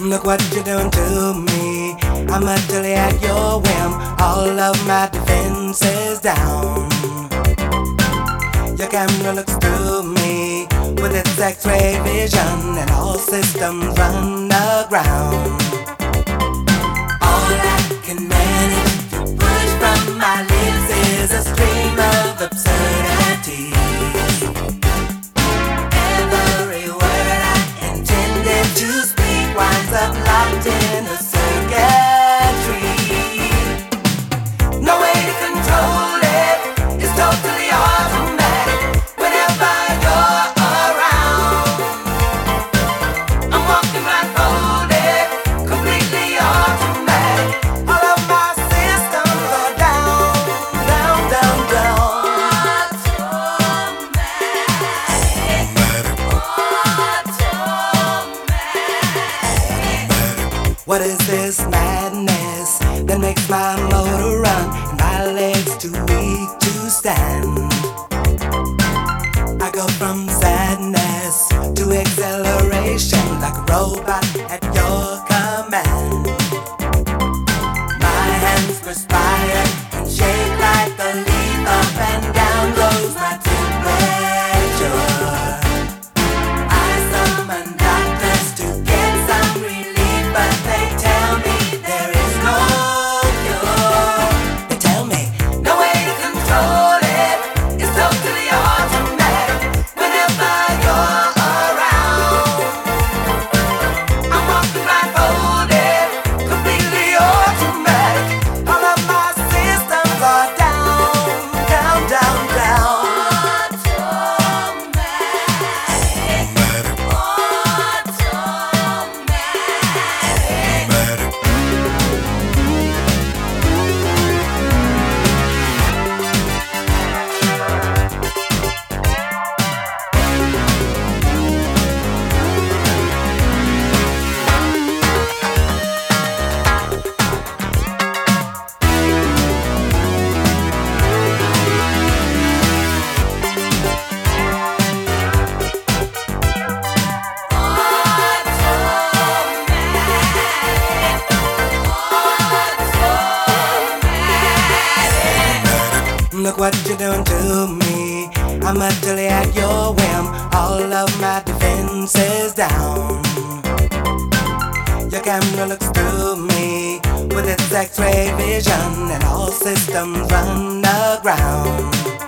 Look what you're doing to me. I'm utterly at your whim. All of my defenses down. Your camera looks through me with its X-ray vision, and all systems run aground. All I can manage to push from my lips is a stream of absurdity. Every word I intended to speak winds up locked in a circuitry. No way to control it, it's totally automatic. Whenever you're around, I'm walking blindfolded, completely automatic. All of my systems are down, down, down, down. What is this madness that makes my motor run and my legs too weak to stand? I go from sadness to acceleration like a robot at your command. My hands perspire and shake like a leaf. Up and down goes my temperature. I summon doctors to get some relief, but they tell me there is no cure. They tell me no way to control it, it's totally automatic. Whenever you're around, I'm walking blindfolded, completely automatic. All of my systems are down, down, down, down. Look what you're doing to me. I'm utterly at your whim. All of my defenses down. Your camera looks through me with its X-ray vision, and all systems run aground.